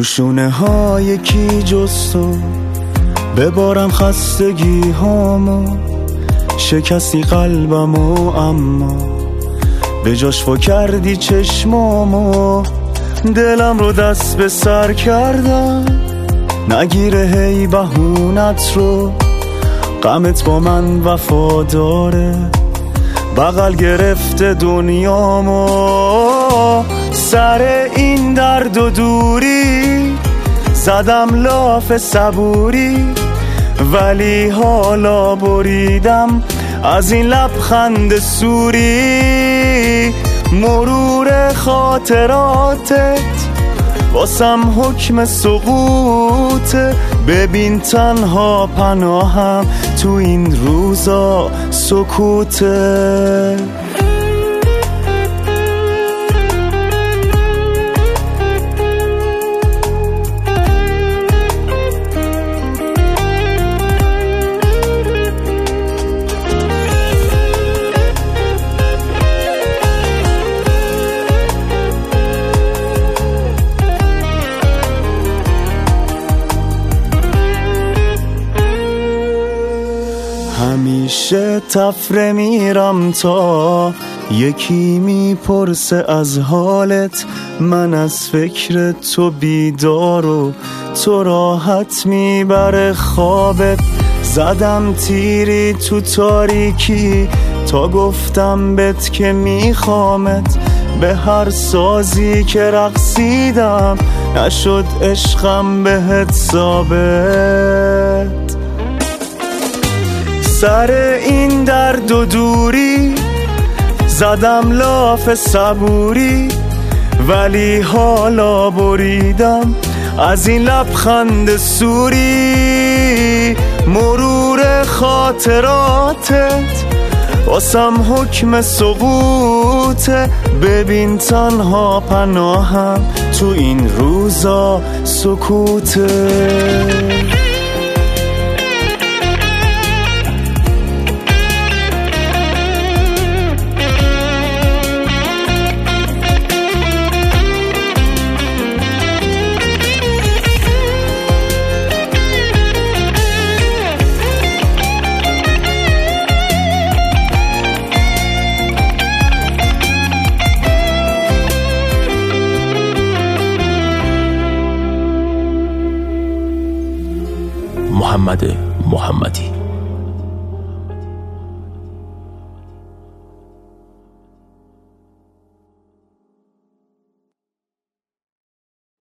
شونه های یکی جز تو ببارم خستگی هامو، شکستی قلبمو اما به جاش وا کردی چشمامو. دلم رو دست به سر کردم، نگیره هی بهونت رو، غمت با من وفاداره، بغل گرفته دنیامو. سر این درد و دوری زدم لاف صبوری، ولی حالا بریدم از این لبخند سوری. مرور خاطراتت واسم حکم سقوطه، ببین تنها پناهم تو این روزا سکوته. همیشه تفره میرم تا یکی میپرسه از حالت، من از فکر تو بیدار و تو راحت میبره خوابت. زدم تیری تو تاریکی تا گفتم بهت که میخوامت، به هر سازی که رقصیدم نشد عشقم بهت ثابت. سر این درد و دوری زدم لاف صبوری، ولی حالا بریدم از این لبخند سوری. مرور خاطراتت واسم حکم سقوطه، ببین تنها پناهم تو این روزا سکوته. محمد محمدی.